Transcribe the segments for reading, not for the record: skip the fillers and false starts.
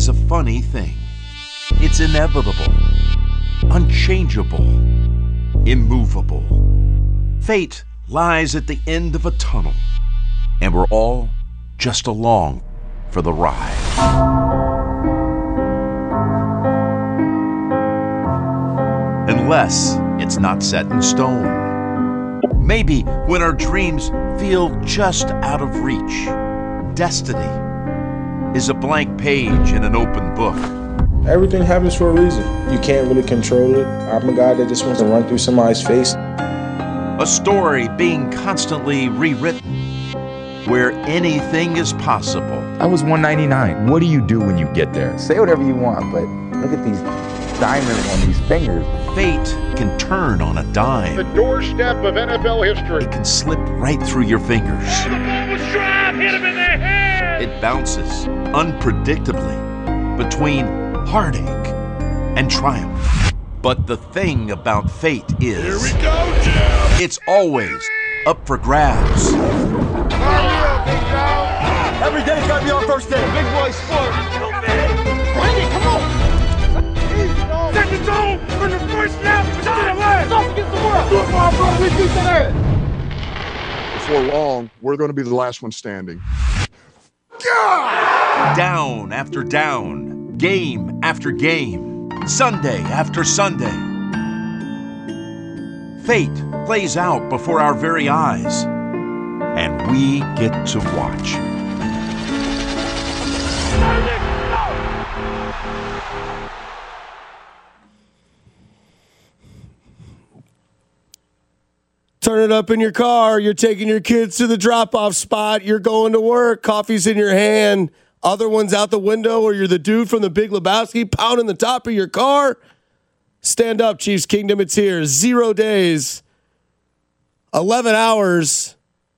is a funny thing. It's inevitable, unchangeable, immovable. Fate lies at the end of a tunnel, and we're all just along for the ride. Unless it's not set in stone. Maybe when our dreams feel just out of reach, destiny is a blank page in an open book. Everything happens for a reason. You can't really control it. I'm a guy that just wants to run through somebody's face. A story being constantly rewritten, where anything is possible. I was 199. What do you do when you get there? Say whatever you want, but look at these diamonds on these fingers. Fate can turn on a dime. The doorstep of NFL history. It can slip right through your fingers. The ball was dropped, hit him in the head. It bounces unpredictably between heartache and triumph. But the thing about fate is, Here we go, Jim. It's always up for grabs. Every day's gotta be our first day. Big boy sport. Randy, come on. Second zone for the first snap. It's on the line. It's off against the world. Football, bro. We do that. Before long, we're going to be the last one standing. Down after down, game after game, Sunday after Sunday. Fate plays out before our very eyes, and we get to watch. Turn it up in your car. You're taking your kids to the drop-off spot. You're going to work. Coffee's in your hand. Other one's out the window, or you're the dude from the Big Lebowski pounding the top of your car. Stand up, Chiefs Kingdom. It's here. 0 days, 11 hours,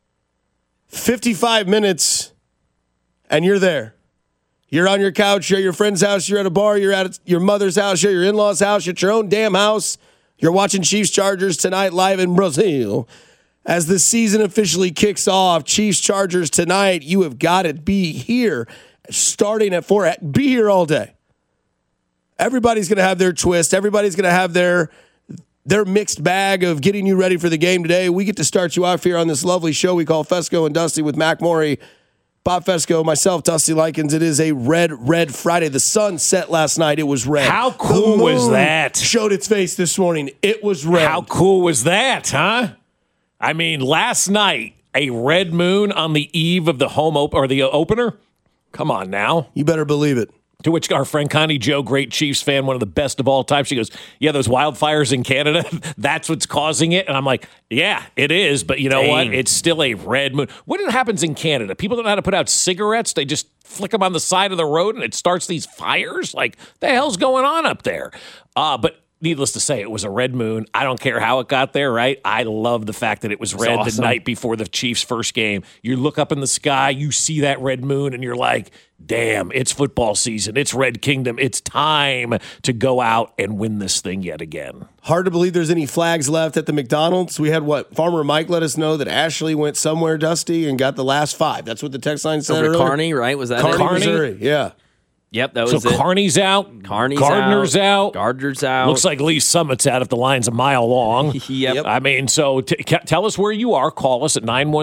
55 minutes, and you're there. You're on your couch. You're at your friend's house. You're at a bar. You're at your mother's house. You're at your in-laws' house. You're at your own damn house. You're watching Chiefs Chargers tonight live in Brazil. As the season officially kicks off, Chiefs Chargers tonight, you have got to be here starting at 4. Be here all day. Everybody's going to have their twist. Everybody's going to have their mixed bag of getting you ready for the game today. We get to start you off here on this lovely show we call Fesco and Dusty with Mac Morey, Bob Fesco, myself, Dusty Likens. It is a red Friday. The sun set last night. It was red. How cool was that? Showed its face this morning. It was red. How cool was that, huh? I mean, last night, a red moon on the eve of the the opener. Come on now. You better believe it. To which our friend Connie Joe, great Chiefs fan, one of the best of all time, she goes, yeah, those wildfires in Canada, that's what's causing it. And I'm like, yeah, it is. But you know what? It's still a red moon. What happens in Canada? People don't know how to put out cigarettes. They just flick them on the side of the road and it starts these fires. Like, the hell's going on up there? But needless to say, it was a red moon. I don't care how it got there, right? I love the fact that it was red the night before the Chiefs' first game. You look up in the sky, you see that red moon, and you're like, damn, it's football season. It's Red Kingdom. It's time to go out and win this thing yet again. Hard to believe there's any flags left at the McDonald's. We had Farmer Mike let us know that Ashley went somewhere, Dusty, and got the last 5. That's what the text line said Over earlier. Kearney, right? Was that Kearney, Missouri? Yeah. Yep, that was so it. Kearney's out. Gardner's out. Gardner's out. Looks like Lee Summit's out if the line's a mile long. Yep. I mean, so tell us where you are. Call us at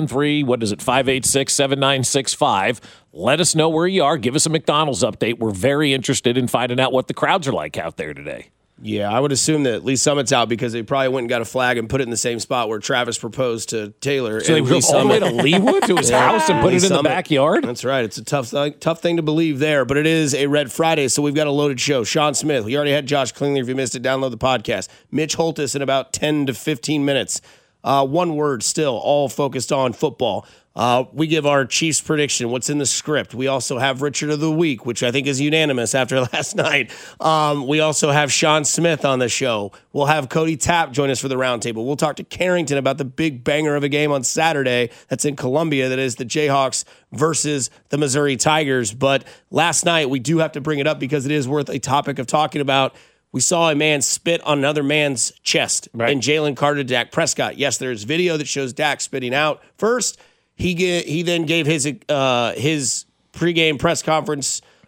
913-586-7965. Let us know where you are. Give us a McDonald's update. We're very interested in finding out what the crowds are like out there today. Yeah, I would assume that Lee Summit's out because they probably went and got a flag and put it in the same spot where Travis proposed to Taylor. So they drove all the way to Leewood, to his house, and put it in the backyard? That's right. It's a tough thing to believe there, but it is a Red Friday, so we've got a loaded show. Sean Smith, we already had Josh Klingler. If you missed it, download the podcast. Mitch Holtis in about 10 to 15 minutes. One word still, all focused on football. We give our Chiefs prediction, what's in the script. We also have Richard of the Week, which I think is unanimous after last night. We also have Sean Smith on the show. We'll have Cody Tapp join us for the roundtable. We'll talk to Carrington about the big banger of a game on Saturday that's in Columbia, that is the Jayhawks versus the Missouri Tigers. But last night, we do have to bring it up because it is worth a topic of talking about. We saw a man spit on another man's chest, and Jalen Carter, Dak Prescott. Yes, there's video that shows Dak spitting out first. He then gave his pregame press conference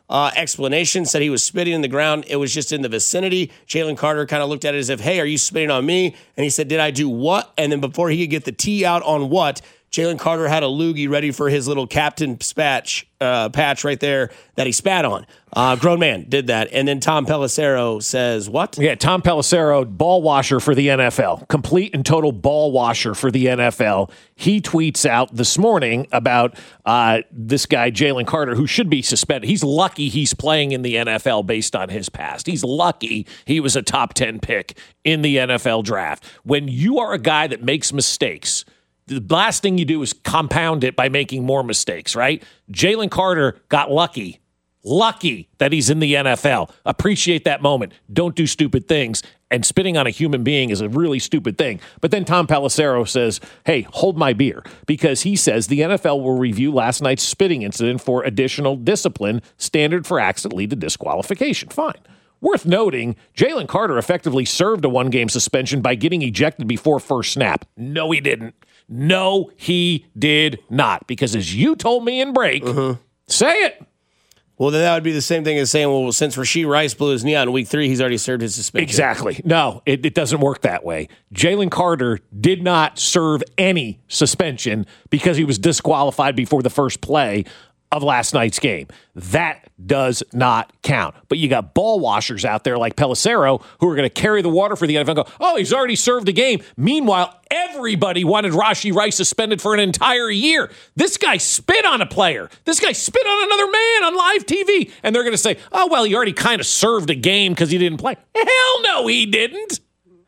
explanation, said he was spitting in the ground. It was just in the vicinity. Jalen Carter kind of looked at it as if, hey, are you spitting on me? And he said, did I do what? And then before he could get the T out on what, Jalen Carter had a loogie ready for his little captain patch right there that he spat on. Grown man did that. And then Tom Pelissero says, what? Yeah, Tom Pelissero, ball washer for the NFL. Complete and total ball washer for the NFL. He tweets out this morning about this guy, Jalen Carter, who should be suspended. He's lucky he's playing in the NFL based on his past. He's lucky he was a top 10 pick in the NFL draft. When you are a guy that makes mistakes, the last thing you do is compound it by making more mistakes, right? Jalen Carter got lucky that he's in the NFL. Appreciate that moment. Don't do stupid things. And spitting on a human being is a really stupid thing. But then Tom Pelissero says, hey, hold my beer, because he says the NFL will review last night's spitting incident for additional discipline, standard for acts that lead to disqualification. Fine. Worth noting, Jalen Carter effectively served a one-game suspension by getting ejected before first snap. No, he didn't. No, he did not. Because as you told me in break, say it. Well, then that would be the same thing as saying, well, since Rashee Rice blew his knee out in week 3, he's already served his suspension. Exactly. No, it doesn't work that way. Jalen Carter did not serve any suspension because he was disqualified before the first play of last night's game. That does not count. But you got ball washers out there like Pelissero who are going to carry the water for the NFL and go, oh, he's already served a game. Meanwhile, everybody wanted Rashee Rice suspended for an entire year. This guy spit on a player. This guy spit on another man on live TV. And they're going to say, oh, well, he already kind of served a game because he didn't play. Hell no, he didn't.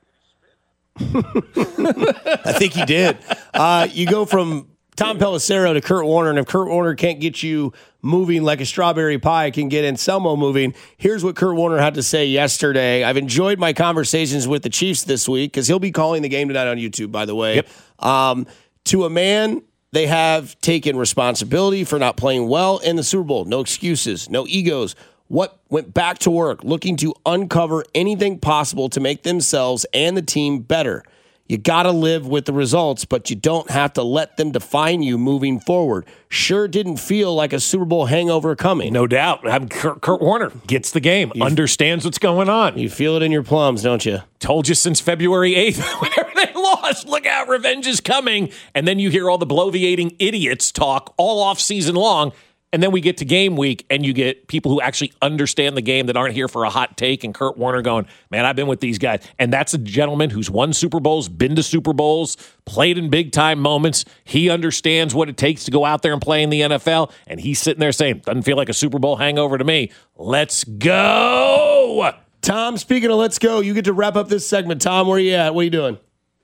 I think he did. You go from Tom Pelissero to Kurt Warner, and if Kurt Warner can't get you moving like a strawberry pie can get Anselmo moving, here's what Kurt Warner had to say yesterday. I've enjoyed my conversations with the Chiefs this week, because he'll be calling the game tonight on YouTube, by the way. Yep. To a man, they have taken responsibility for not playing well in the Super Bowl. No excuses, no egos. What went back to work, looking to uncover anything possible to make themselves and the team better. You got to live with the results, but you don't have to let them define you moving forward. Sure didn't feel like a Super Bowl hangover coming. No doubt. Kurt Warner gets the game, understands what's going on. You feel it in your plums, don't you? Told you since February 8th, whenever they lost, look out, revenge is coming. And then you hear all the bloviating idiots talk all off season long. And then we get to game week, and you get people who actually understand the game that aren't here for a hot take, and Kurt Warner going, man, I've been with these guys. And that's a gentleman who's won Super Bowls, been to Super Bowls, played in big-time moments. He understands what it takes to go out there and play in the NFL, and he's sitting there saying, doesn't feel like a Super Bowl hangover to me. Let's go! Tom, speaking of let's go, you get to wrap up this segment. Tom, where you at? What are you doing?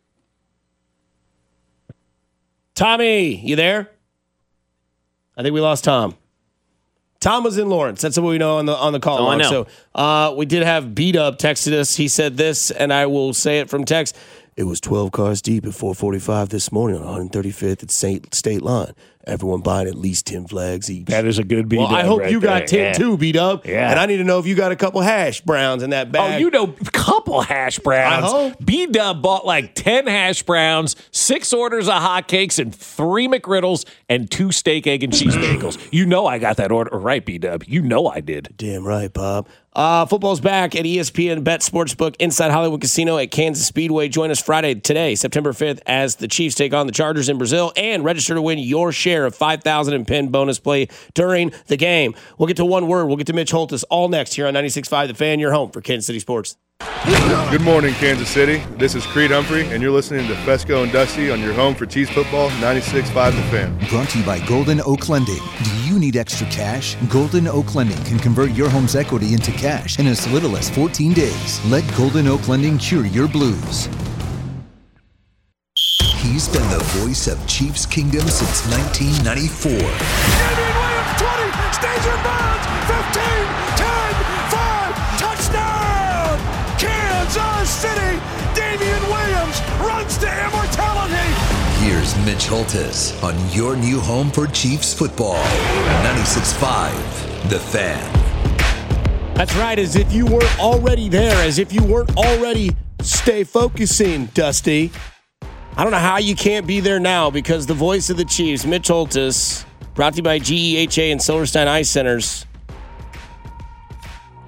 Tommy, you there? I think we lost Tom. Tom was in Lawrence. That's what we know on the call. Oh, I know. So we did have B-Dub texted us. He said this, and I will say it from text. It was 12 cars deep at 4:45 this morning on 135th at State Line. Everyone buying at least 10 flags each. That is a good B-Dub. Well, I hope right you got 10 too, B-Dub. Yeah. And I need to know if you got a couple hash browns in that bag. Oh, you know, a couple hash browns. I hope. B-Dub bought like 10 hash browns, 6 orders of hotcakes, and 3 McGriddles, and 2 steak, egg, and cheese bagels. You know I got that order right, B-Dub. You know I did. Damn right, Bob. Football's back at ESPN Bet Sportsbook inside Hollywood Casino at Kansas Speedway. Join us Friday, today, September 5th, as the Chiefs take on the Chargers in Brazil, and register to win your share of $5,000 in pin bonus play during the game. We'll get to one word. We'll get to Mitch Holthus all next here on 96.5 The Fan, your home for Kansas City sports. Good morning, Kansas City. This is Creed Humphrey, and you're listening to Fesco and Dusty on your home for Chiefs football, 96.5 The Fan. Brought to you by Golden Oak Lending. Do you need extra cash? Golden Oak Lending can convert your home's equity into cash in as little as 14 days. Let Golden Oak Lending cure your blues. He's been the voice of Chiefs Kingdom since 1994. Damian Williams, 20, stays in bounds, 15, 10, 5, touchdown! Kansas City, Damian Williams runs to immortality. Here's Mitch Holthus on your new home for Chiefs football, 96.5 The Fan. That's right, as if you weren't already there, as if you weren't already stay focusing, Dusty. I don't know how you can't be there now, because the voice of the Chiefs, Mitch Holthus, brought to you by GEHA and Silverstein Eye Centers.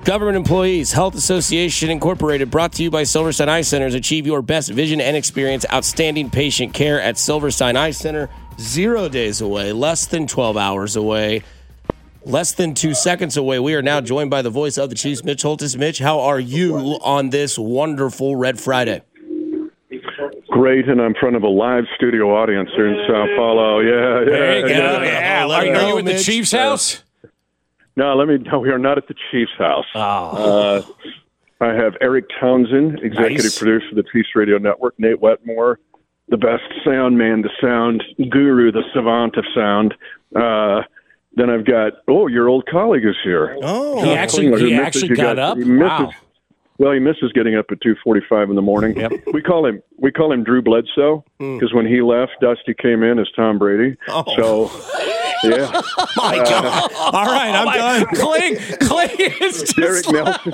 Government Employees Health Association Incorporated, brought to you by Silverstein Eye Centers. Achieve your best vision and experience outstanding patient care at Silverstein Eye Center. 0 days away, less than 12 hours away, less than 2 seconds away. We are now joined by the voice of the Chiefs, Mitch Holthus. Mitch, how are you on this wonderful Red Friday? Great, and I'm in front of a live studio audience here in Sao Paulo. Yeah. There you go. Yeah. Are you at the Chiefs' house? No, we are not at the Chiefs' house. Oh. I have Eric Townsend, executive producer of the Chiefs Radio Network, Nate Wetmore, the best sound man, the sound guru, the savant of sound. Then I've got, your old colleague is here. Oh, he actually got up? Wow. Well, he misses getting up at 2:45 in the morning. Yep. We call him Drew Bledsoe because when he left, Dusty came in as Tom Brady. Oh. So, yeah. My God. All right, I'm done. Kling is just Derek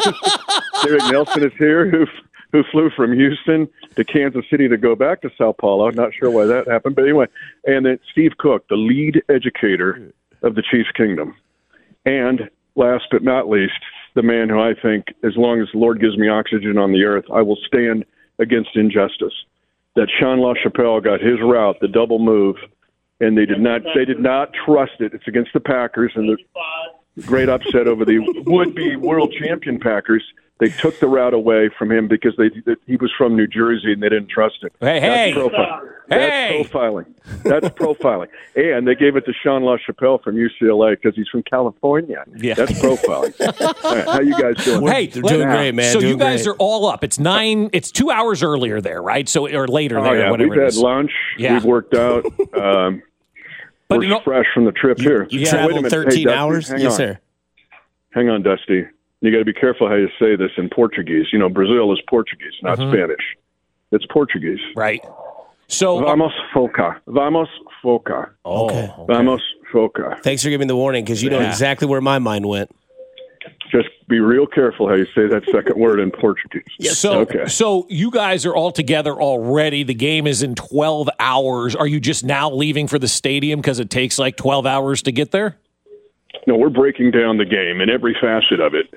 Nelson is here, who flew from Houston to Kansas City to go back to Sao Paulo. Not sure why that happened, but anyway. And then Steve Cook, the lead educator of the Chiefs Kingdom. And last but not least, the man who I think, as long as the Lord gives me oxygen on the earth, I will stand against injustice. That Sean LaChapelle got his route, the double move, and they did not trust it. It's against the Packers, and the great upset over the would-be world champion Packers. They took the route away from him because he was from New Jersey and they didn't trust him. That's profiling. That's profiling. And they gave it to Sean LaChapelle from UCLA because he's from California. Yeah. That's profiling. All right, how you guys doing? Hey, they're doing great, man. So doing you guys great. are all up. It's 2 hours earlier there, right? So or later there, Yeah, whatever we've it had is. lunch. Yeah. We've worked out. We're fresh from the trip here. You Wait a traveled minute. 13 Hey, Dusty, hours? hang Yes, on. sir. Hang on, Dusty. You got to be careful how you say this in Portuguese. You know, Brazil is Portuguese, not Spanish. It's Portuguese. Right. So Vamos foca. Vamos foca. Okay. Vamos foca. Thanks for giving the warning, because you know exactly where my mind went. Just be real careful how you say that second word in Portuguese. So you guys are all together already. The game is in 12 hours. Are you just now leaving for the stadium because it takes like 12 hours to get there? No, we're breaking down the game in every facet of it.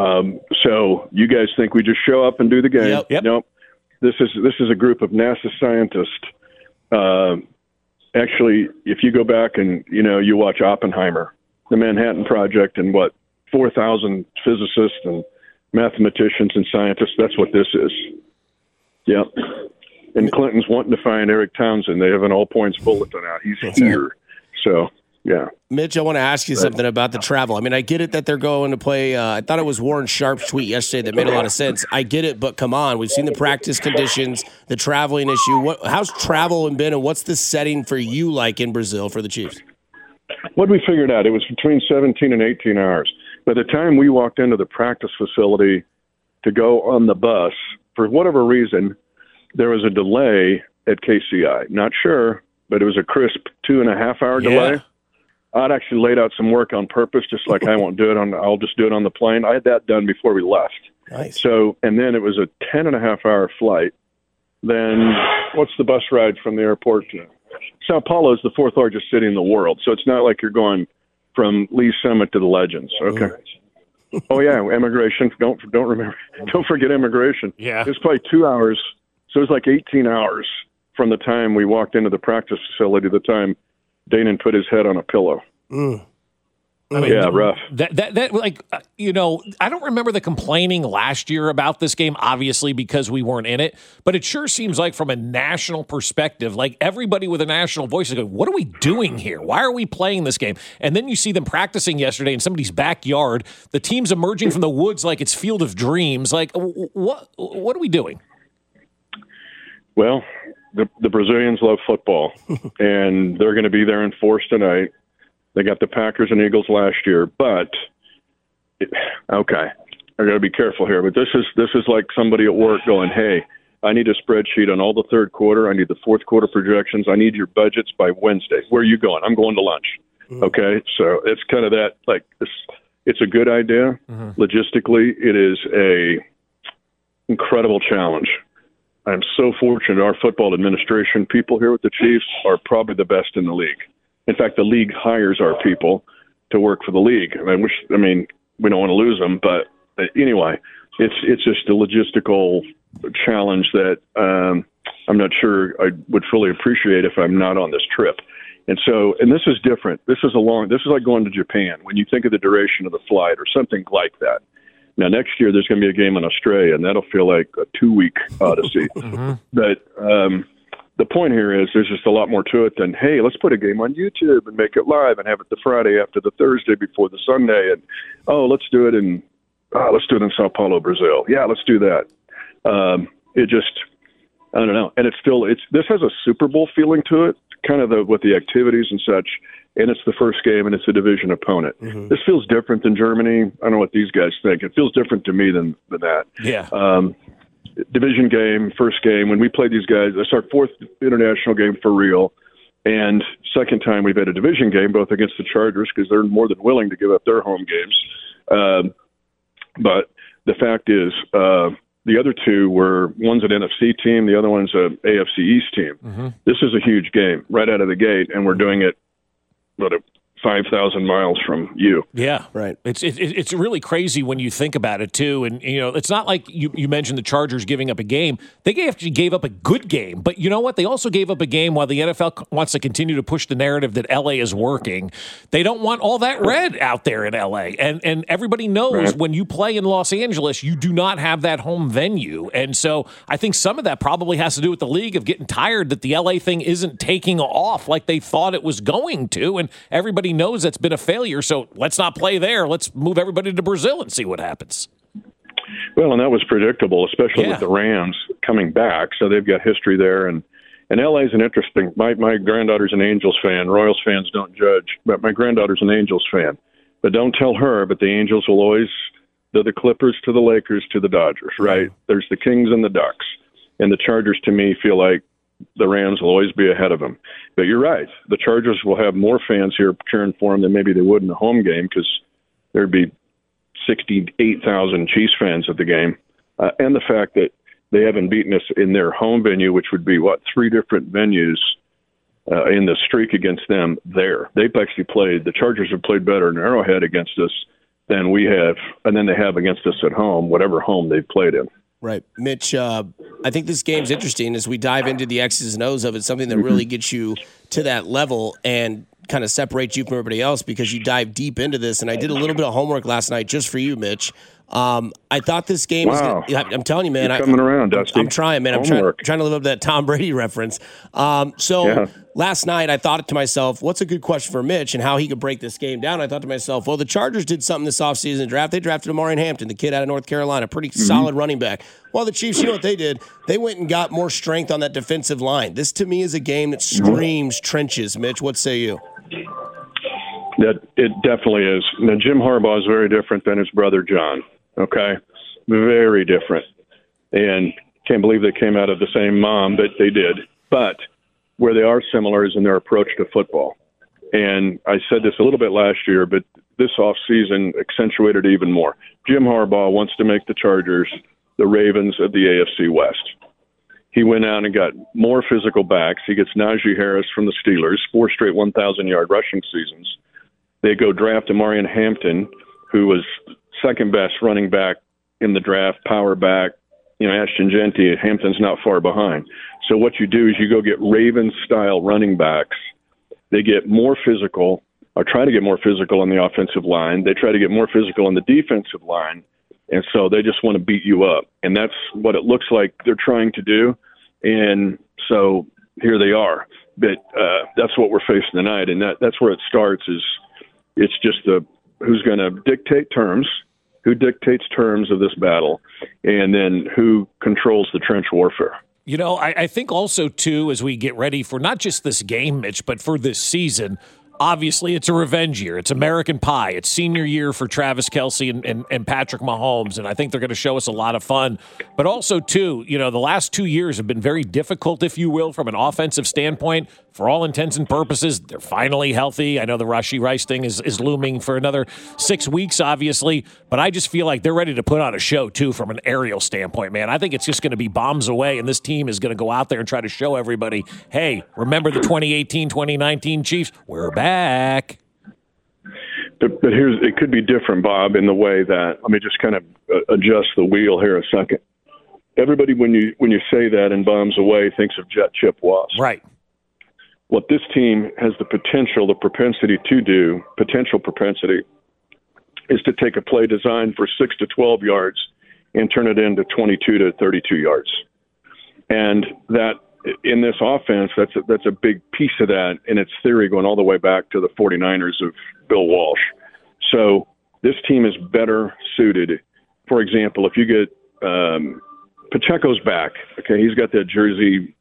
So you guys think we just show up and do the game? Yep. Nope. This is a group of NASA scientists. Actually, if you go back and you watch Oppenheimer, the Manhattan Project, and 4,000 physicists and mathematicians and scientists. That's what this is. Yep. And Clinton's wanting to find Eric Townsend. They have an all points bulletin out. He's here. So. Yeah. Mitch, I want to ask you something about the travel. I mean, I get it that they're going to play. I thought it was Warren Sharp's tweet yesterday that made a lot of sense. I get it, but come on. We've seen the practice conditions, the traveling issue. How's travel been, and what's the setting for you like in Brazil for the Chiefs? What we figured out, it was between 17 and 18 hours. By the time we walked into the practice facility to go on the bus, for whatever reason, there was a delay at KCI. Not sure, but it was a crisp 2.5 hour delay. I'd actually laid out some work on purpose, just like I'll just do it on the plane. I had that done before we left. Nice. So, and then it was a 10.5 hour flight. Then what's the bus ride from the airport to Sao Paulo? Is the fourth largest city in the world. So it's not like you're going from Lee's Summit to the Legends. Okay. Oh yeah. Immigration. Don't forget immigration. Yeah. It's probably 2 hours. So it was like 18 hours from the time we walked into the practice facility to the time Danon put his head on a pillow. I mean, rough. I don't remember the complaining last year about this game, obviously, because we weren't in it. But it sure seems like from a national perspective, like everybody with a national voice is going, what are we doing here? Why are we playing this game? And then you see them practicing yesterday in somebody's backyard. The team's emerging from the woods like it's Field of Dreams. Like, what are we doing? Well, the Brazilians love football, and they're going to be there in force tonight. They got the Packers and Eagles last year, but I got to be careful here. But this is like somebody at work going, "Hey, I need a spreadsheet on all the third quarter. I need the fourth quarter projections. I need your budgets by Wednesday. Where are you going? I'm going to lunch." Okay, so it's kind of that. Like it's a good idea. Logistically, it is a incredible challenge. I'm so fortunate. Our football administration people here with the Chiefs are probably the best in the league. In fact, the league hires our people to work for the league. We don't want to lose them, but anyway, it's just a logistical challenge that I'm not sure I would fully appreciate if I'm not on this trip. And this is different. This is like going to Japan when you think of the duration of the flight or something like that. Now, next year there's going to be a game in Australia, and that'll feel like a 2-week odyssey. But the point here is there's just a lot more to it than, hey, let's put a game on YouTube and make it live and have it the Friday after the Thursday before the Sunday. And, let's do it in Sao Paulo, Brazil. Yeah, let's do that. I don't know. And this has a Super Bowl feeling to it, kind of with the activities and such. And it's the first game, and it's a division opponent. This feels different than Germany. I don't know what these guys think. It feels different to me than that. Yeah. Division game, first game. When we played these guys, it's our fourth international game for real. And second time we've had a division game, both against the Chargers, because they're more than willing to give up their home games. But the fact is, the other two one's an NFC team, the other one's a AFC East team. This is a huge game right out of the gate, and we're doing it 5,000 miles from you. Yeah, right. It's really crazy when you think about it too, and it's not like you mentioned the Chargers giving up a game. They actually gave up a good game, but you know what? They also gave up a game while the NFL wants to continue to push the narrative that LA is working. They don't want all that red out there in LA, and everybody knows when you play in Los Angeles, you do not have that home venue, and so I think some of that probably has to do with the league of getting tired that the LA thing isn't taking off like they thought it was going to, and everybody knows that's been a failure, so let's not play there. Let's move everybody to Brazil and see what happens. Well, and that was predictable, especially with the Rams coming back, so they've got history there. And LA's an interesting – my granddaughter's an Angels fan. Royals fans don't judge, but my granddaughter's an Angels fan. But don't tell her, but the Angels will always – they're the Clippers to the Lakers to the Dodgers, right? There's the Kings and the Ducks. And the Chargers, to me, feel like the Rams will always be ahead of them. But you're right. The Chargers will have more fans here cheering for them than maybe they would in a home game because there'd be 68,000 Chiefs fans at the game. And the fact that they haven't beaten us in their home venue, which would be, 3 different venues in the streak against them there. They've actually played – the Chargers have played better in Arrowhead against us than we have, and then they have against us at home, whatever home they've played in. Right. Mitch, I think this game's interesting as we dive into the X's and O's of it, something that really gets you to that level and kind of separates you from everybody else because you dive deep into this. And I did a little bit of homework last night just for you, Mitch. I thought this game was – I'm telling you, man. You're coming around, Dusty. I'm trying, man. I'm trying to live up to that Tom Brady reference. Last night I thought to myself, what's a good question for Mitch and how he could break this game down? I thought to myself, well, the Chargers did something this offseason draft. They drafted Amarian Hampton, the kid out of North Carolina, pretty solid running back. Well, the Chiefs, you know what they did? They went and got more strength on that defensive line. This, to me, is a game that screams trenches. Mitch, what say you? That it definitely is. Now, Jim Harbaugh is very different than his brother John. Okay, very different, and can't believe they came out of the same mom, but they did. But where they are similar is in their approach to football. And I said this a little bit last year, but this offseason accentuated it even more. Jim Harbaugh wants to make the Chargers the Ravens of the AFC West. He went out and got more physical backs. He gets Najee Harris from the Steelers, 4 straight 1,000-yard rushing seasons. They go draft Amarian Hampton, who was second best running back in the draft, power back. Ashton Genty, Hampton's not far behind. So what you do is you go get Ravens-style running backs. They get more physical, or try to get more physical on the offensive line. They try to get more physical on the defensive line, and so they just want to beat you up. And that's what it looks like they're trying to do. And so here they are. But that's what we're facing tonight, and that's where it starts. Is it's just who's going to dictate terms. Who dictates terms of this battle, and then who controls the trench warfare? I think also, too, as we get ready for not just this game, Mitch, but for this season, obviously it's a revenge year. It's American Pie. It's senior year for Travis Kelce and Patrick Mahomes, and I think they're going to show us a lot of fun. But also, too, the last 2 years have been very difficult, if you will, from an offensive standpoint. For all intents and purposes, they're finally healthy. I know the Rashee Rice thing is looming for another 6 weeks, obviously, but I just feel like they're ready to put on a show, too, from an aerial standpoint, man. I think it's just going to be bombs away, and this team is going to go out there and try to show everybody, hey, remember the 2018-2019 Chiefs? We're back. But it could be different, Bob, in the way that, let me just kind of adjust the wheel here a second. Everybody, when you say that and bombs away, thinks of Jet Chip Wasp. Right. What this team has the propensity to do, is to take a play designed for 6 to 12 yards and turn it into 22 to 32 yards. And that, in this offense, that's a big piece of that in its theory, going all the way back to the 49ers of Bill Walsh. So this team is better suited. For example, if you get Pacheco's back, okay, he's got that jersey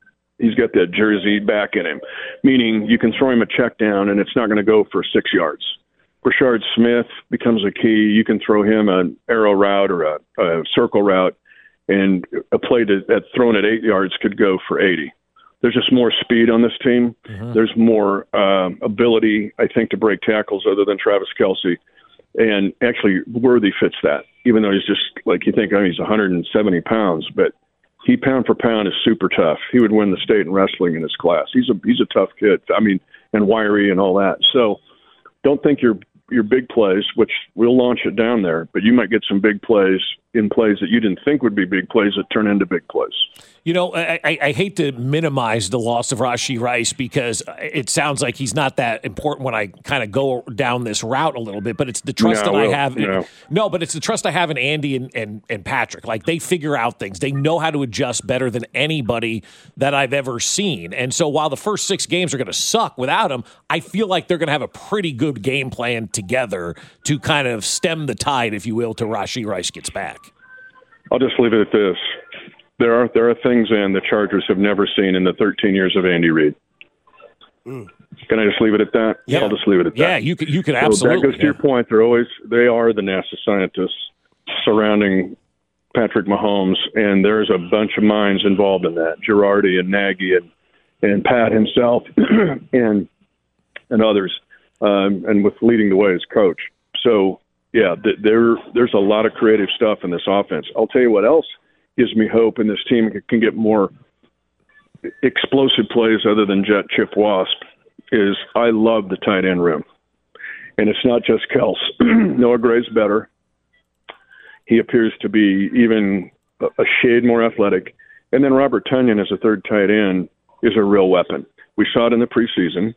back in him, meaning you can throw him a check down and it's not going to go for 6 yards. Rashard Smith becomes a key. You can throw him an arrow route or a circle route, and a play that thrown at 8 yards could go for 80. There's just more speed on this team. Mm-hmm. There's more ability, I think, to break tackles other than Travis Kelce. And actually, Worthy fits that, even though he's just, like, you think, he's 170 pounds, but he pound for pound is super tough. He would win the state in wrestling in his class. He's a tough kid. I mean, and wiry and all that. So don't think your big plays, which we'll launch it down there, but you might get some big plays in plays that you didn't think would be big plays that turn into big plays. You know, I hate to minimize the loss of Rashee Rice because it sounds like he's not that important when I kind of go down this route a little bit, but it's the trust I have. But it's the trust I have in Andy and Patrick. Like, they figure out things. They know how to adjust better than anybody that I've ever seen. And so while the first 6 games are going to suck without him, I feel like they're going to have a pretty good game plan together to kind of stem the tide, if you will, till Rashee Rice gets back. I'll just leave it at this. There are things in the Chargers have never seen in the 13 years of Andy Reid. Can I just leave it at that? Yeah. I'll just leave it at that. Yeah, you could absolutely. That goes to your point. They are the NASA scientists surrounding Patrick Mahomes, and there's a bunch of minds involved in that. Girardi and Nagy and Pat himself and others, and with leading the way as coach. So, yeah, there's a lot of creative stuff in this offense. I'll tell you what else gives me hope, and this team can get more explosive plays other than Jet Chip Wasp, is I love the tight end room. And it's not just Kels. Noah Gray's better. He appears to be even a shade more athletic. And then Robert Tonyan as a third tight end is a real weapon. We saw it in the preseason.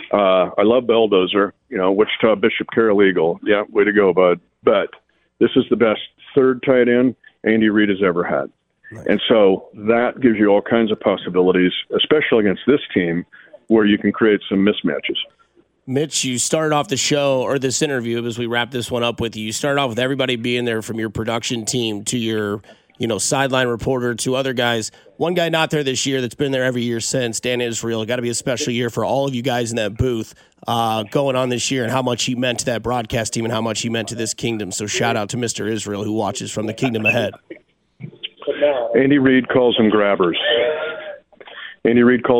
I love Belldozer, Wichita Bishop Carroll Eagle. Yeah, way to go, bud. But this is the best third tight end Andy Reid has ever had. Nice. And so that gives you all kinds of possibilities, especially against this team, where you can create some mismatches. Mitch, you started off the show, or this interview, as we wrap this one up with you started off with everybody being there, from your production team to your sideline reporter to other guys. One guy not there this year that's been there every year since, Dan Israel. Got to be a special year for all of you guys in that booth going on this year, and how much he meant to that broadcast team and how much he meant to this kingdom. So shout out to Mr. Israel, who watches from the kingdom ahead. Andy Reid calls them grabbers. And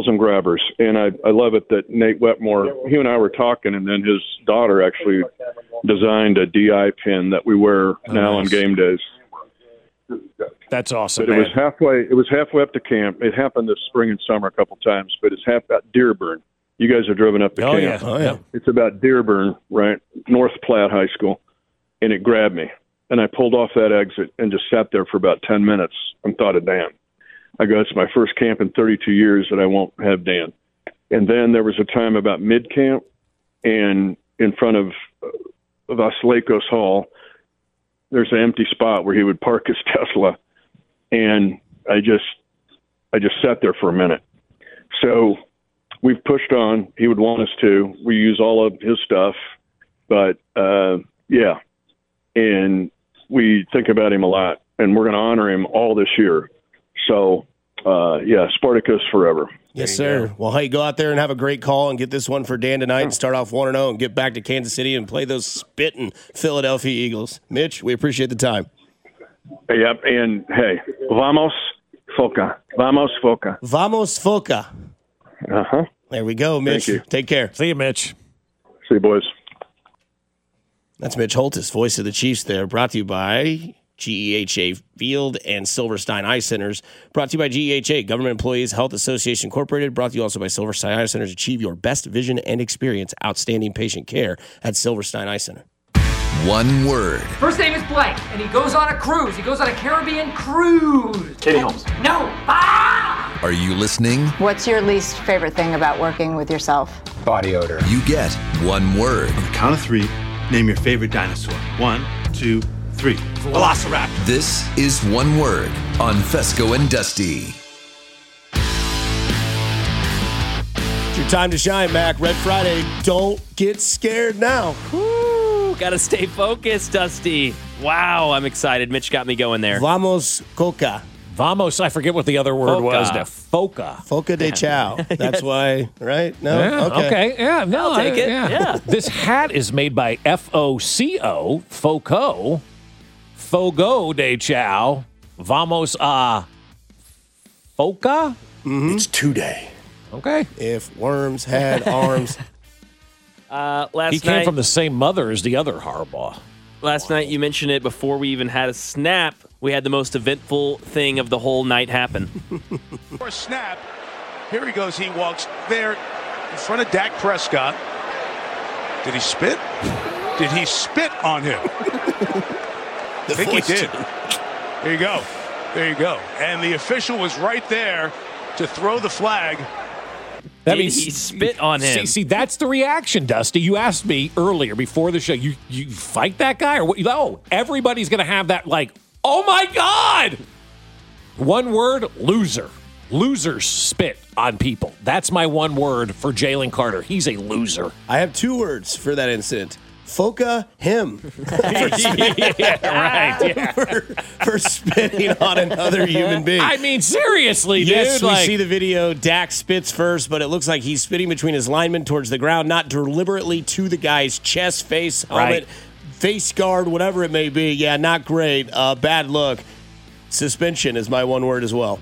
I love it that Nate Wetmore, he and I were talking, and then his daughter actually designed a DI pin that we wear now on game days. That's awesome. But it was halfway up to camp. It happened this spring and summer a couple times, but it's half about Dearborn. You guys are driven up to camp. Yeah. It's about Dearborn, right? North Platte High School. And it grabbed me. And I pulled off that exit and just sat there for about 10 minutes and thought of Dan. I go, it's my first camp in 32 years that I won't have Dan. And then there was a time about mid-camp, and in front of Vasilakos Hall, there's an empty spot where he would park his Tesla. And I just sat there for a minute. So we've pushed on. He would want us to. We use all of his stuff. But, yeah. And we think about him a lot. And we're going to honor him all this year. So, yeah, Spartacus forever. Yes, sir. Well, hey, go out there and have a great call and get this one for Dan tonight and start off 1-0 and get back to Kansas City and play those spitting Philadelphia Eagles. Mitch, we appreciate the time. Yep, and hey, vamos, Foca. Vamos, Foca. Vamos, Foca. Uh-huh. There we go, Mitch. Thank you. Take care. See you, Mitch. See you, boys. That's Mitch Holthus, voice of the Chiefs there, brought to you by GEHA Field and Silverstein Eye Centers. Brought to you by GEHA, Government Employees Health Association Incorporated. Brought to you also by Silverstein Eye Centers. Achieve your best vision and experience outstanding patient care at Silverstein Eye Center. one word. First name is blank, and he goes on a cruise. He goes on a Caribbean cruise. Katie Holmes. No. Ah! Are you listening? What's your least favorite thing about working with yourself? Body odor. You get one word. On the count of 3, name your favorite dinosaur. 1, 2, 3. Velociraptor. This is one word on Fesco and Dusty. It's your time to shine, Mac. Red Friday. Don't get scared now. Woo, gotta stay focused, Dusty. Wow, I'm excited. Mitch got me going there. Vamos, Coca. Vamos, I forget what the other word was. Foca. Foca de chao. That's why, right? No? Yeah, okay. Yeah, no, I'll take it. Yeah. This hat is made by FOCO, Foco, Fogo de Chao, Vamos a Foca? Mm-hmm. It's today. Okay. If worms had arms. He came from the same mother as the other Harbaugh. Last night, you mentioned it before we even had a snap. We had the most eventful thing of the whole night happen. For a snap, here he goes. He walks there in front of Dak Prescott. Did he spit? Did he spit on him? I think he did. There you go. There you go. And the official was right there to throw the flag. That means he spit on him. See, that's the reaction, Dusty. You asked me earlier before the show, you fight that guy or what? No, everybody's going to have that like, oh my God. One word, loser. Losers spit on people. That's my one word for Jalen Carter. He's a loser. I have 2 words for that incident. Foca him. For spitting on another human being. I mean, seriously, yes, dude. we see the video. Dak spits first, but it looks like he's spitting between his linemen towards the ground, not deliberately to the guy's chest, face, helmet, face guard, whatever it may be. Yeah, not great. Bad look. Suspension is my one word as well.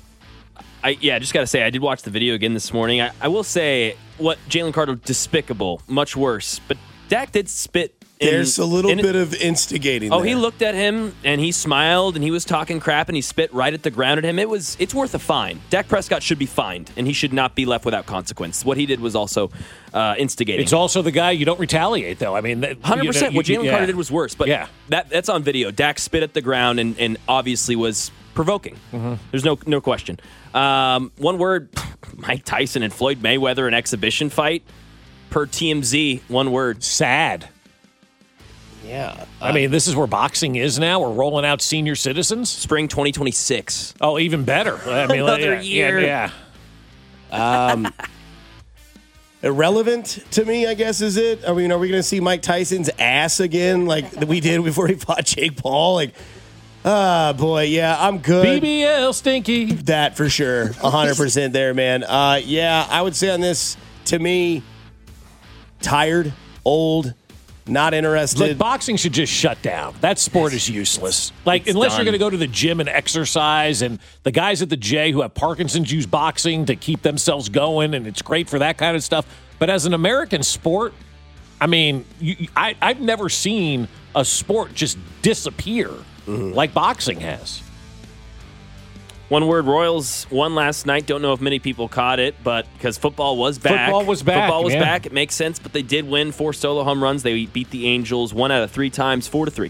I just got to say, I did watch the video again this morning. I will say what Jalen Carter, despicable, much worse. But Dak did spit. There's a little bit of instigating there. He looked at him, and he smiled, and he was talking crap, and he spit right at the ground at him. It's worth a fine. Dak Prescott should be fined, and he should not be left without consequence. What he did was also instigating. It's also the guy you don't retaliate, though. I mean, 100%. What Jalen Carter did was worse, but that's on video. Dak spit at the ground and obviously was provoking. Mm-hmm. There's no question. One word, Mike Tyson and Floyd Mayweather, an exhibition fight. Per TMZ, one word. Sad. Yeah. I mean, this is where boxing is now. We're rolling out senior citizens. Spring 2026. Oh, even better. I mean, another year. Yeah. Irrelevant to me, I guess, is it? I mean, are we going to see Mike Tyson's ass again like we did before he fought Jake Paul? Like, boy, yeah, I'm good. BBL stinky. That for sure. 100% there, man. Yeah, I would say on this, to me, tired, old, not interested. Look, boxing should just shut down. That sport is useless. Like, unless you're going to go to the gym and exercise, and the guys at the J who have Parkinson's use boxing to keep themselves going, and it's great for that kind of stuff. But as an American sport, I mean, I've never seen a sport just disappear like boxing has. One word, Royals won last night. Don't know if many people caught it, but because football was back. Football was back. It makes sense, but they did win 4 solo home runs. They beat the Angels 1 out of 3 times, 4-3.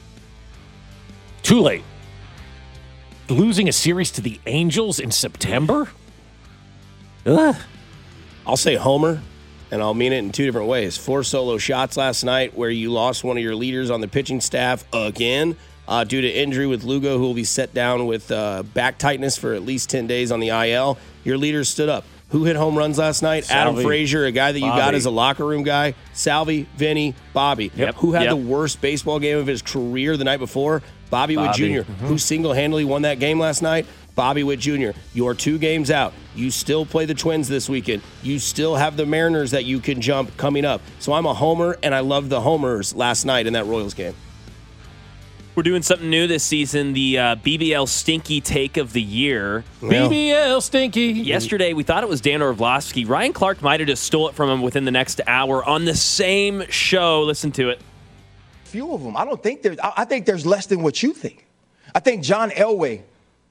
Too late. Losing a series to the Angels in September? Ugh. I'll say homer, and I'll mean it in 2 different ways. 4 solo shots last night where you lost one of your leaders on the pitching staff again. Due to injury with Lugo, who will be set down with back tightness for at least 10 days on the IL. Your leaders stood up. Who hit home runs last night? Salvi. Adam Frazier, a guy that you got as a locker room guy. Salvi, Vinny, Bobby. Yep. Who had the worst baseball game of his career the night before? Bobby Witt Jr. Who single-handedly won that game last night? Bobby Witt Jr. You're 2 games out. You still play the Twins this weekend. You still have the Mariners that you can jump coming up. So I'm a homer, and I loved the homers last night in that Royals game. We're doing something new this season, the BBL Stinky Take of the Year. BBL Stinky. Yesterday, we thought it was Dan Orlovsky. Ryan Clark might have just stole it from him within the next hour on the same show. Listen to it. Few of them. I think there's less than what you think. I think John Elway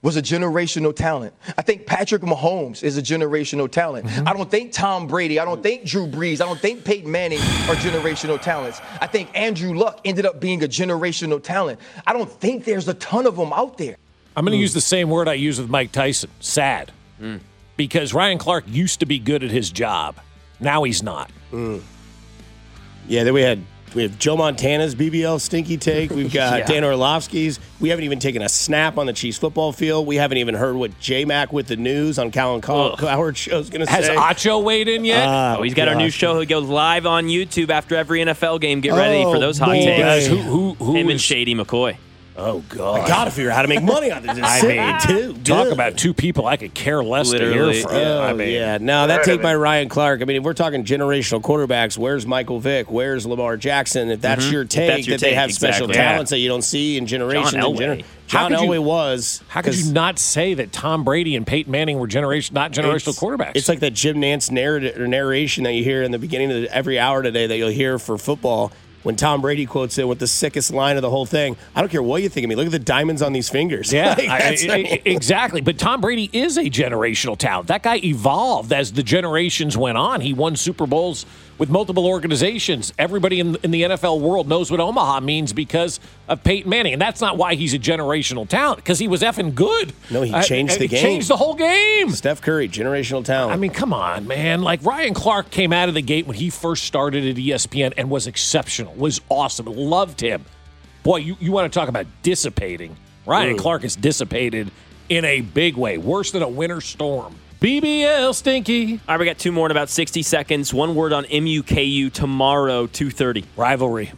was a generational talent. I think Patrick Mahomes is a generational talent. I don't think Tom Brady, I don't think Drew Brees, I don't think Peyton Manning are generational talents. I think Andrew Luck ended up being a generational talent. I don't think there's a ton of them out there. I'm going to use the same word I use with Mike Tyson, sad. Because Ryan Clark used to be good at his job. Now he's not. Yeah, then we have Joe Montana's BBL stinky take. We've got Dan Orlovsky's. We haven't even taken a snap on the Chiefs football field. We haven't even heard what J-Mac with the news on Colin Cowherd show's going to say. Has Acho weighed in yet? He's got our new show. He goes live on YouTube after every NFL game. Get ready for those hot takes. Him and Shady McCoy. Oh, God. I got to figure out how to make money on this. Talk about two people I could care less to hear from. That take by Ryan Clark. I mean, if we're talking generational quarterbacks, where's Michael Vick? Where's Lamar Jackson? If that's your take, they have special talents that you don't see in generations. John Elway was. How could you not say that Tom Brady and Peyton Manning were not generational quarterbacks? It's like that Jim Nantz narration that you hear in the beginning of every hour today that you'll hear for football. When Tom Brady quotes it with the sickest line of the whole thing, I don't care what you think of me. Look at the diamonds on these fingers. Yeah, exactly. But Tom Brady is a generational talent. That guy evolved as the generations went on. He won Super Bowls with multiple organizations. Everybody in the NFL world knows what Omaha means because of Peyton Manning. And that's not why he's a generational talent, because he was effing good. No, he changed the game. He changed the whole game. Steph Curry, generational talent. I mean, come on, man. Like, Ryan Clark came out of the gate when he first started at ESPN and was exceptional, was awesome, loved him. Boy, you want to talk about dissipating. Ryan Clark is dissipated in a big way, worse than a winter storm. BBL stinky. All right, we got two more in about 60 seconds. One word on MUKU tomorrow, 2:30. Rivalry.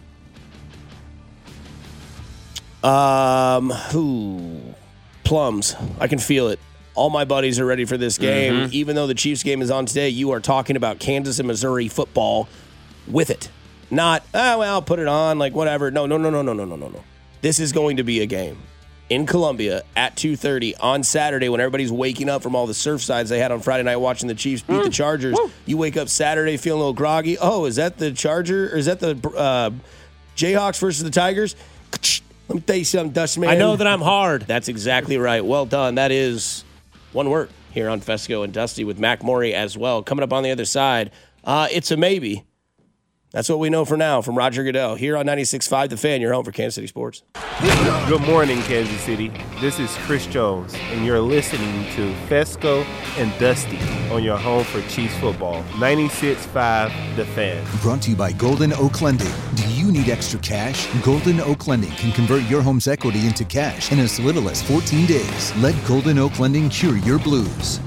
Plums. I can feel it. All my buddies are ready for this game. Even though the Chiefs game is on today, you are talking about Kansas and Missouri football with it. Not, put it on, like whatever. No. This is going to be a game in Columbia at 2:30 on Saturday when everybody's waking up from all the surf sides they had on Friday night watching the Chiefs beat the Chargers. You wake up Saturday feeling a little groggy. Oh, is that the Charger? Or is that the Jayhawks versus the Tigers? Let me tell you something, Dustman. I know that I'm hard. That's exactly right. Well done. That is one word here on Fesco and Dusty with Mac Morey as well. Coming up on the other side, it's a maybe. That's what we know for now from Roger Goodell here on 96.5 The Fan, your home for Kansas City Sports. Good morning, Kansas City. This is Chris Jones, and you're listening to Fesco and Dusty on your home for Chiefs football, 96.5 The Fan. Brought to you by Golden Oak Lending. Do you need extra cash? Golden Oak Lending can convert your home's equity into cash in as little as 14 days. Let Golden Oak Lending cure your blues.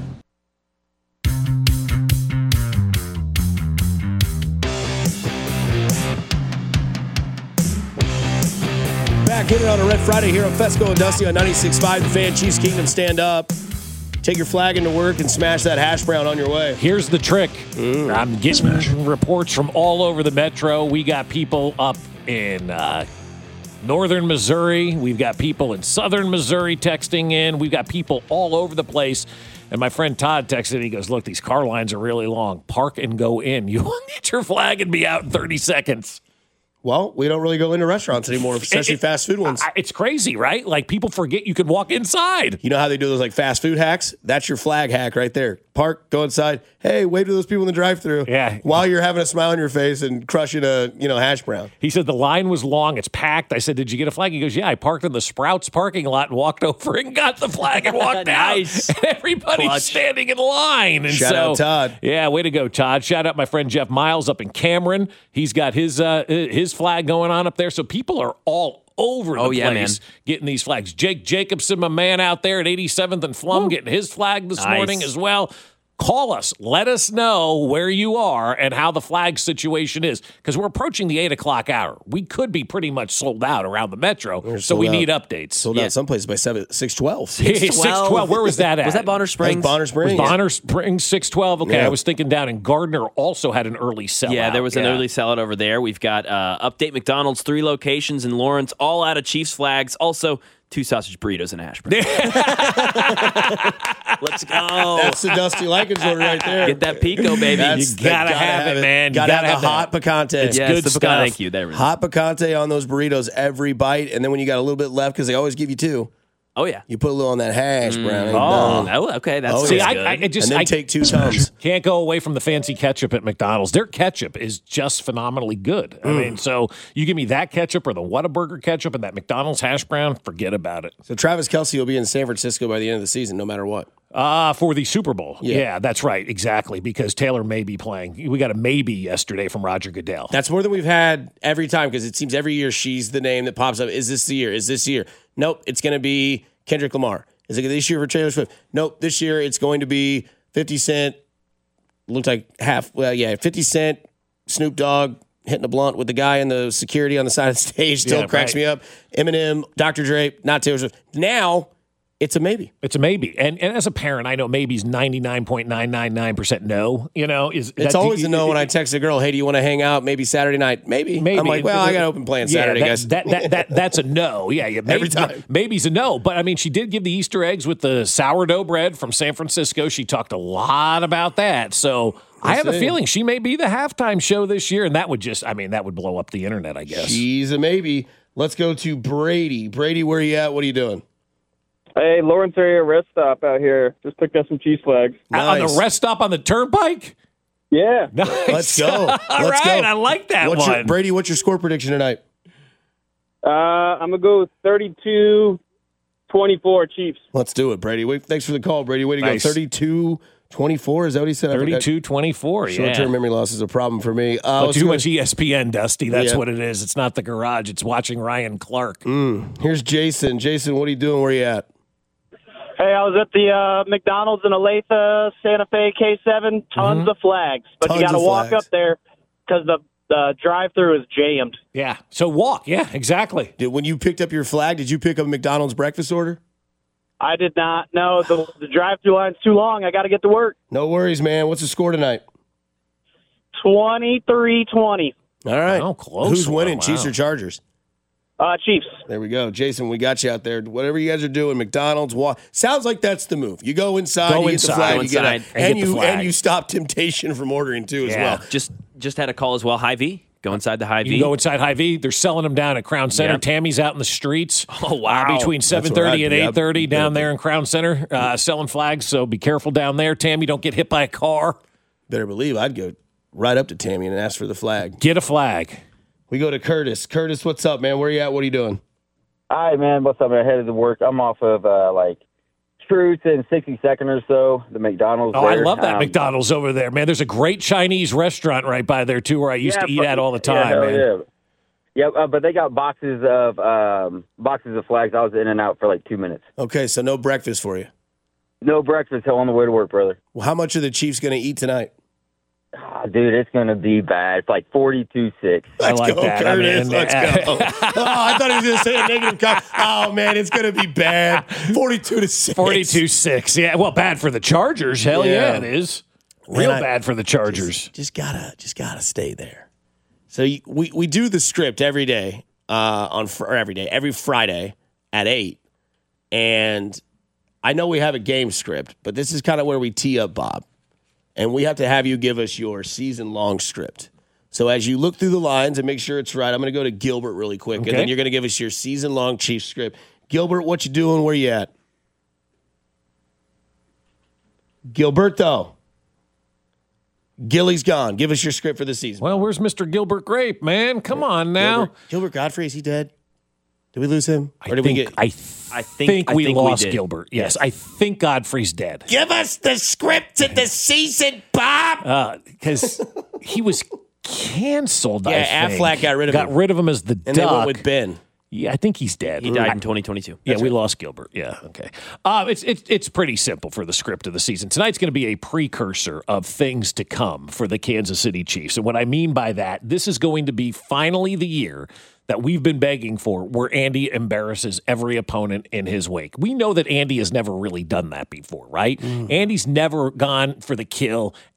Back in it on a Red Friday here on Fesco and Dusty on 96.5 The Fan. Chiefs Kingdom, stand up. Take your flag into work and smash that hash brown on your way. Here's the trick. I'm getting reports from all over the metro. We got people up in northern Missouri. We've got people in southern Missouri texting in. We've got people all over the place. And my friend Todd texted, he goes, look, these car lines are really long. Park and go in. You will get your flag and be out in 30 seconds. Well, we don't really go into restaurants anymore, especially fast food ones. It's crazy, right? Like, people forget you can walk inside. You know how they do those, like, fast food hacks? That's your flag hack right there. Park, go inside. Hey, wave to those people in the drive-thru. Yeah. While you're having a smile on your face and crushing a, hash brown. He said the line was long. It's packed. I said, did you get a flag? He goes, yeah, I parked in the Sprouts parking lot and walked over and got the flag and walked Nice. out. And everybody's standing in line. And Shout out Todd. Yeah, way to go, Todd. Shout out my friend Jeff Miles up in Cameron. He's got his flag going on up there. So people are all over the place getting these flags. Jake Jacobson, my man out there at 87th and Flum, getting his flag this morning as well. Call us. Let us know where you are and how the flag situation is, because we're approaching the 8 o'clock hour. We could be pretty much sold out around the metro, so we need updates. Sold out some places by 6:12. 6:12. Where was that at? Was that Bonner Springs? Bonner Springs. Was Bonner Springs 6:12? Okay, I was thinking down in Gardner also had an early sellout. Yeah, there was an early sellout over there. We've got Update McDonald's, 3 locations in Lawrence, all out of Chiefs flags. Also, 2 sausage burritos and a hash brown. Let's go. That's the Dusty Likens order right there. Get that pico, baby. You gotta have it, man. Gotta have the hot picante. It's good stuff. Thank you. Hot picante on those burritos every bite, and then when you got a little bit left, because they always give you 2, Oh, yeah. You put a little on that hash brown. Okay. That's See, good. I just and then take 2 tums. Can't go away from the fancy ketchup at McDonald's. Their ketchup is just phenomenally good. I mean, so you give me that ketchup or the Whataburger ketchup and that McDonald's hash brown, forget about it. So Travis Kelce will be in San Francisco by the end of the season, no matter what. For the Super Bowl. Yeah, that's right. Exactly. Because Taylor may be playing. We got a maybe yesterday from Roger Goodell. That's more than we've had every time because it seems every year she's the name that pops up. Is this the year? Is this year? Nope. It's going to be Kendrick Lamar. Is it this year for Taylor Swift? Nope. This year it's going to be 50 Cent. Looks like 50 Cent, Snoop Dogg hitting a blunt with the guy in the security on the side of the stage. Still cracks me up. Eminem, Dr. Dre, not Taylor Swift. Now it's a maybe. It's a maybe. And as a parent, I know maybe's 99.999% no. It's always a no when I text a girl, hey, do you want to hang out maybe Saturday night? Maybe. I'm like, well, I got open plans Saturday, guys. That's a no. Yeah, every time. Maybe's a no. But, I mean, she did give the Easter eggs with the sourdough bread from San Francisco. She talked a lot about that. So I have a feeling she may be the halftime show this year. And that would that would blow up the internet, I guess. She's a maybe. Let's go to Brady. Brady, where are you at? What are you doing? Hey, Lawrence area rest stop out here. Just picked up some cheese flags. Nice. On the rest stop on the turnpike? Yeah. Nice. Let's go. All right, I like that one. Brady, what's your score prediction tonight? I'm going to go with 32-24 Chiefs. Let's do it, Brady. Thanks for the call, Brady. Way to go. 32-24, is that what he said? 32-24, yeah. Short-term memory loss is a problem for me. Too much ESPN, Dusty. That's what it is. It's not the garage. It's watching Ryan Clark. Here's Jason. Jason, what are you doing? Where are you at? Hey, I was at the McDonald's in Olathe, Santa Fe, K7. Tons of flags. But you got to walk up there because the drive-thru is jammed. Yeah, so walk. Yeah, exactly. When you picked up your flag, did you pick up a McDonald's breakfast order? I did not. No, the drive-thru line's too long. I got to get to work. No worries, man. What's the score tonight? 23-20. All right. Oh, close. Who's winning, Wow. Chiefs or Chargers? Chiefs. There we go. Jason, we got you out there. Whatever you guys are doing, McDonald's, sounds like that's the move. You go inside, you get the flag, you get out, and you stop temptation from ordering too as well. Just had a call as well. Hy-Vee. Go inside the Hy-Vee. You can go inside Hy-Vee. They're selling them down at Crown Center. Yep. Tammy's out in the streets. Oh, wow. Between 7:30 and 8:30 down there in Crown Center selling flags, so be careful down there. Tammy, don't get hit by a car. Better believe I'd go right up to Tammy and ask for the flag. Get a flag. We go to Curtis. Curtis, what's up, man? Where you at? What are you doing? Hi, man. What's up? I'm headed to work. I'm off of, Truth in 62nd or so, the McDonald's. Oh, I love that McDonald's over there, man. There's a great Chinese restaurant right by there, too, where I used to eat at all the time, man. Yeah, but they got boxes of flags. I was in and out for like 2 minutes. Okay, so no breakfast for you. No breakfast till on the way to work, brother. Well, how much are the Chiefs going to eat tonight? Oh, dude, it's going to be bad. It's like 42-6. Let's go, Curtis. Let's go. I thought he was going to say a negative comment. Oh, man, it's going to be bad. 42-6. 42-6. Yeah, well, bad for the Chargers. Hell yeah, it is. Real bad for the Chargers. Just gotta stay there. So we do the script every day every Friday at 8. And I know we have a game script, but this is kind of where we tee up Bob. And we have to have you give us your season-long script. So as you look through the lines and make sure it's right, I'm going to go to Gilbert really quick, and then you're going to give us your season-long Chiefs script. Gilbert, what you doing? Where you at? Gilberto. Gilly's gone. Give us your script for the season. Well, where's Mr. Gilbert Grape, man? Come on now. Gilbert Godfrey, is he dead? Did we lose him? I think we lost Gilbert. Yes, I think Godfrey's dead. Give us the script to the season, Bob. Because he was canceled. Yeah, Affleck got rid of him. Got rid of him as the and Duck. they went with Ben. Yeah, I think he's dead. He died in 2022. Yeah, we lost Gilbert. Yeah, okay. It's pretty simple for the script of the season. Tonight's going to be a precursor of things to come for the Kansas City Chiefs. And what I mean by that, this is going to be finally the year that we've been begging for, where Andy embarrasses every opponent in his wake. We know that Andy has never really done that before, right? Andy's never gone for the kill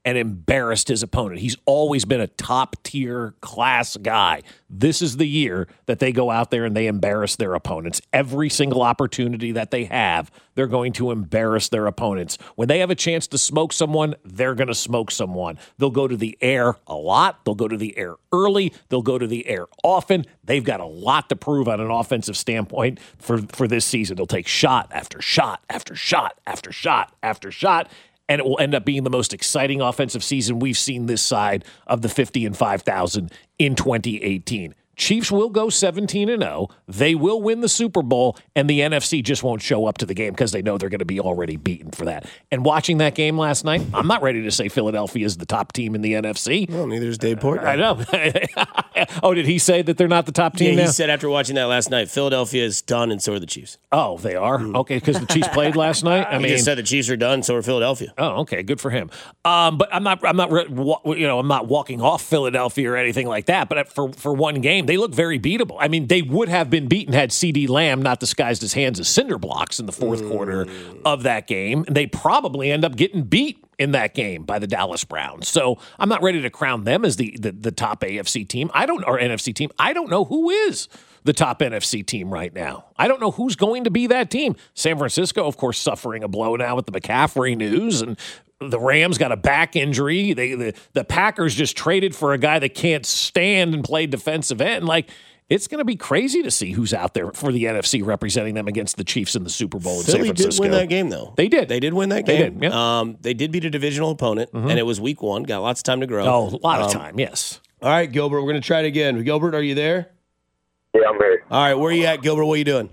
and embarrassed his opponent. He's always been a top-tier class guy. This is the year that they go out there and they embarrass their opponents. Every single opportunity that they have, they're going to embarrass their opponents. When they have a chance to smoke someone, they're going to smoke someone. They'll go to the air a lot. They'll go to the air early. They'll go to the air often. They've got a lot to prove on an offensive standpoint for this season. They'll take shot after shot after shot after shot after shot, and it will end up being the most exciting offensive season we've seen this side of the 50 and 5,000 in 2018. Chiefs will go 17-0. They will win the Super Bowl, and the NFC just won't show up to the game because they know they're going to be already beaten for that. And watching that game last night, I'm not ready to say Philadelphia is the top team in the NFC. Well, neither is Dave Portnoy. I know. Oh, did he say that they're not the top team now? He said after watching that last night, Philadelphia is done, and so are the Chiefs. Oh, they are? Okay, because the Chiefs played last night? He just said the Chiefs are done, so are Philadelphia. Oh, okay, good for him. But I'm not walking off Philadelphia or anything like that. But for one game, they look very beatable. I mean, they would have been beaten had CeeDee Lamb not disguised his hands as cinder blocks in the fourth quarter of that game. And they probably end up getting beat in that game by the Dallas Browns. So I'm not ready to crown them as the top AFC team. Or NFC team. I don't know who is the top NFC team right now. I don't know who's going to be that team. San Francisco, of course, suffering a blow now with the McCaffrey news, and the Rams got a back injury. The Packers just traded for a guy that can't stand and play defensive end. Like, it's going to be crazy to see who's out there for the NFC representing them against the Chiefs in the Super Bowl in San Francisco. Did win that game, though. They did. They did win that game. They did, yeah. They did beat a divisional opponent, and it was week 1. Got lots of time to grow. Oh, a lot of time, yes. All right, Gilbert, we're going to try it again. Gilbert, are you there? Yeah, I'm here. All right, where are you at, Gilbert? What are you doing?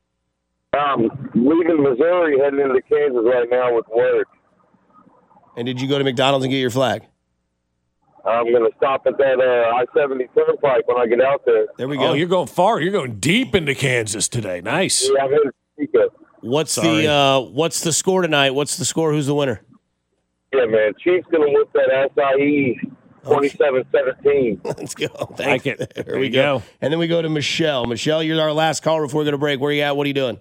Leaving Missouri, heading into Kansas right now with work. And did you go to McDonald's and get your flag? I'm going to stop at that I-70 Turnpike when I get out there. There we go. Oh, you're going far. You're going deep into Kansas today. Nice. Yeah, I'm in Topeka. What's the score tonight? What's the score? Who's the winner? Yeah, man. Chiefs going to whip that SIE 27-17. Let's go. Like it. There we go. And then we go to Michelle. Michelle, you're our last caller before we go to break. Where are you at? What are you doing?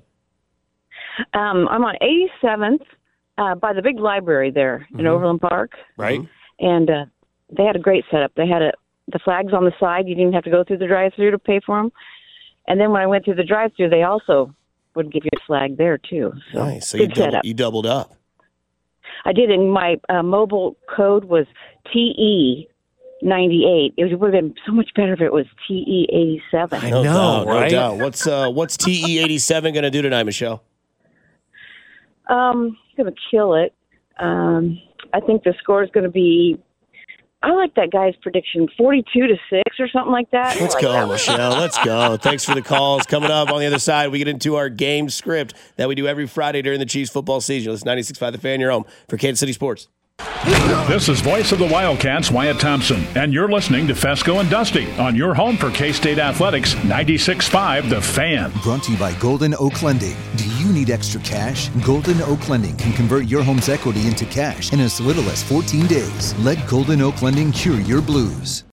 I'm on 87th by the big library there in Overland Park. Right. And they had a great setup. They had the flags on the side. You didn't have to go through the drive-thru to pay for them. And then when I went through the drive-thru, they also would give you a flag there, too. So nice. So you doubled up. I did, and my mobile code was TE98. It would have been so much better if it was TE87. I know, right? No doubt. What's TE87 going to do tonight, Michelle? He's going to kill it. I think the score is going to be, I like that guy's prediction, 42-6 or something like that. Let's go, Michelle. Let's go. Thanks for the calls. Coming up on the other side, we get into our game script that we do every Friday during the Chiefs football season. It's 96.5 The Fan, your home for Kansas City Sports. This is voice of the Wildcats, Wyatt Thompson, and you're listening to Fesco and Dusty on your home for K-State Athletics, 96.5 The Fan. Brought to you by Golden Oak Lending. Do you need extra cash? Golden Oak Lending can convert your home's equity into cash in as little as 14 days. Let Golden Oak Lending cure your blues.